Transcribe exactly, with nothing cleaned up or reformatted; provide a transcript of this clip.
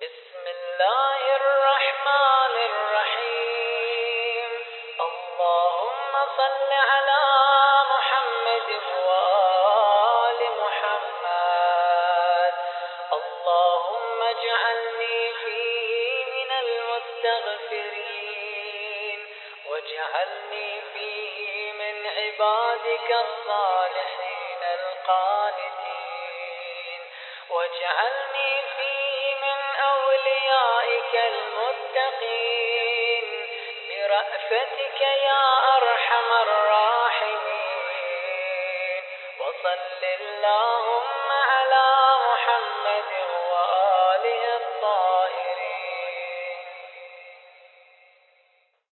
بسم الله الرحمن الرحيم. اللهم صل على محمد وآل محمد. اللهم اجعلني فيه من المستغفرين، واجعلني فيه من عبادك الصالحين القانتين، واجعلني فيه من أوليائك المتقين برأفتك يا أرحم الراحمين. وصل اللهم